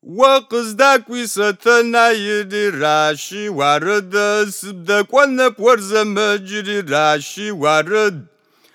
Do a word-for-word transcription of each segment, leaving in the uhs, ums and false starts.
وقصدك ستنا يدي راشي وارد سبدك والنبور زمجري راشي وارد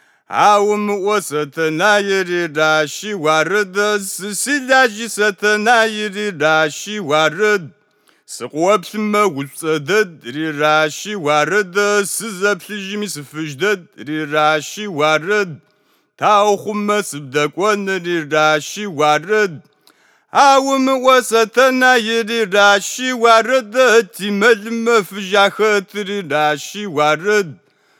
عاوم وستنا يدي راشي وارد سسيلاجي ستنا يدي راشي وارد سقواب ثم وصدد ري راشي وارد سزب سجمي سفجدد ري راشي وارد تاو خم سبدك ون ري راشي وارد عاوم وستنا يدي راشي وارد تملم فجاخت ري راشي وارد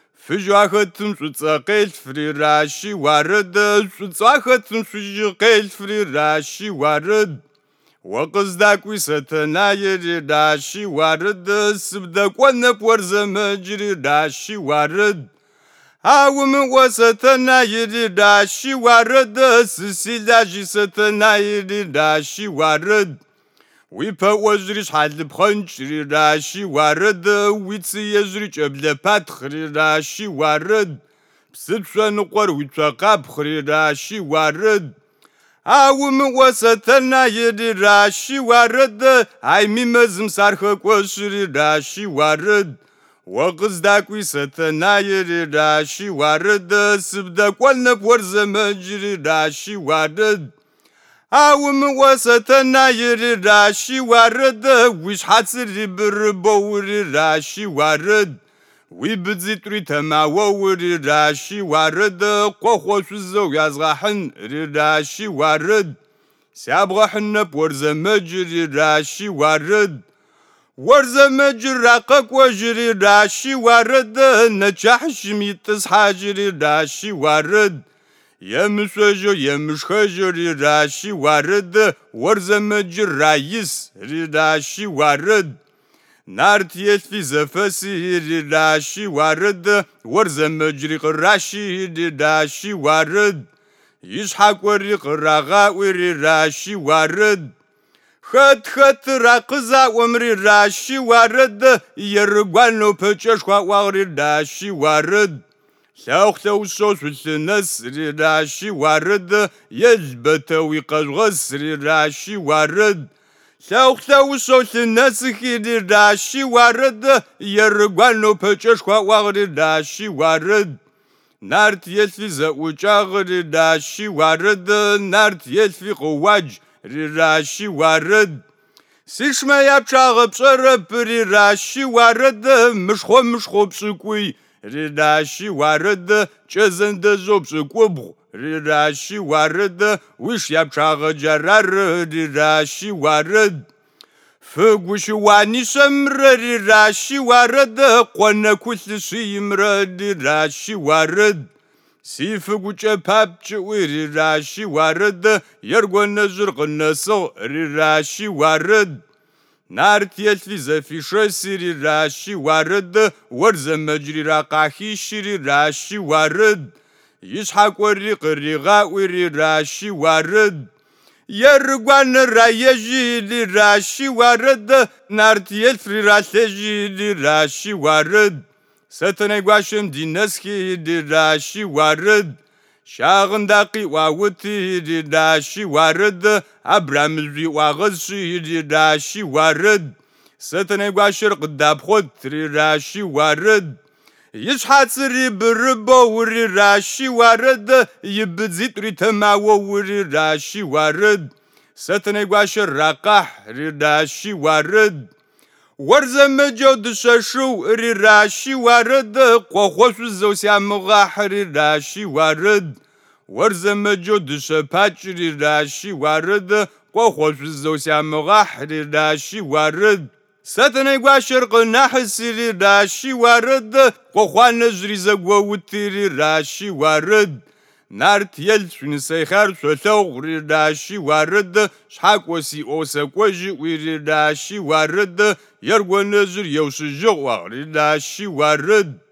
فجاخت سوتساقيل فري راشي وارد سوتساقت سوجيقيل فري راشي وارد وقصدك ستنا يدي راشي وارد سبدك ونبور زمجري راشي وارد عاوم وستنا يدي راشي وارد سسيلاجي ستنا يدي راشي وارد ويبا وزريش حال بخنجري راشي وارد ويتسي يزريش قبل باتخري راشي وارد بسبسا نقر ويتوقع بخري راشي وارد عاوم وستنا يدي راشي وارد عايمي مزم سارخك وشري راشي وارد وقصدك ستنا يدي راشي وارد سبدك والنبور زمجري راشي وارد عاوم وستنا يدي راشي وارد ويش حاتسري بربوري راشي وارد ويبزيت ريتما ووري راشي وارد قوخوش الزو يزغحن راشي وارد سابغحن بورزمجري راشي وارد ورزمجر راقك وجري راشي وارد نجاح شميتس حاجري راشي وارد يمسوجو يمشخجري راشي وارد ورزمجر رايس راشي وارد نارتيت في زفسي راشي وارد ورزمجري قراشي راشي وارد يشحق وريق الرغاوي راشي وارد خد خد راقزا ومري راشي وارد يرقوانو بچشخوا وغري راشي وارد ساوخ توسو سلسنس راشي وارد يزبتوي قزغس راشي وارد ساوخ توسو سلسنس راشي وارد يرقوانو بچشخوا وغري راشي وارد نارت يلفي زوجاغري راشي وارد نارت يلفي قواج راشي وارد سيشما يابشاغ بشرب راشي وارد مشخو مشخو بشكوي راشي وارد چزند زو بشكوبغ راشي وارد ويش يابشاغ جرار راشي وارد فوقوش واني سمر راشي وارد قوانا كل سيمر راشي وارد سيف قوچه پابچه ويري راشي وارد يرغو نزرق النسو راشي وارد نارت يلفي زفي شسيري راشي وارد ورز مجري راقاحي شيري راشي وارد يشحق وريق الرغا ويري راشي وارد يرغوان رايجي راشي وارد نارت يلفي راشي راشي وارد ستنا قاشم دي نسكي دي راشي وارد شاغن داقي واوتي دي راشي وارد عبرام الزي واغزي دي راشي وارد ستنا قاشر قداب خود ري راشي وارد يشحات سري بربو وري راشي وارد يبزيت ري تماو وري راشي وارد ستنا قاشر راقاح ري راشي وارد ورزمجو دششو ري راشي وارد قوخوش زو سامغاح ري راشي وارد ورزمجو دشپاچ ري راشي وارد قوخوش زو سامغاح ري راشي وارد ستنا قاشر قناح سري راشي وارد قوخوان نجري زقو وتري راشي وارد نارت يلسون سيخار سوثو ري راشي وارد شحاق وسي اوساقوجي ويري راشي وارد يرغو نزر يوسجو ري راشي وارد